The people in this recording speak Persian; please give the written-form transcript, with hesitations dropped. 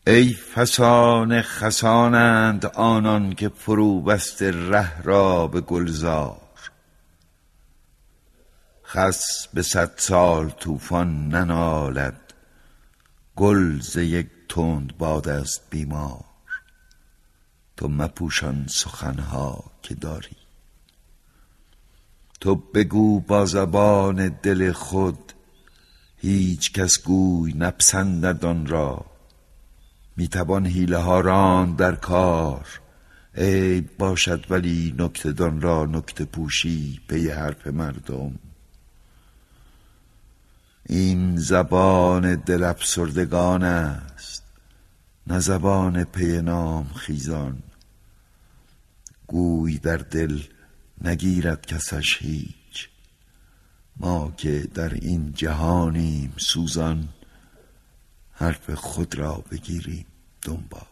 ای فسانه خسانند آنان که فرو بسته ره را به گلزار. خس به 100 سال طوفان ننالد، گل ز یک تند باد است بیمار. تو مپوشان سخنها که داری، تو بگو با زبان دل خود. هیچ کس گوی نپسندد آن را، میتوان حیله ها راند در کار. عیب باشد ولی نکته دان را نکته پوشی پی حرف مردم. این زبان دل افسردگان است، نه زبان پی نام خیزان. گوی در دل نگیرد کسش هیچ، ما که در این جهانیم سوزان. حرف خود را بگیریم دنبال.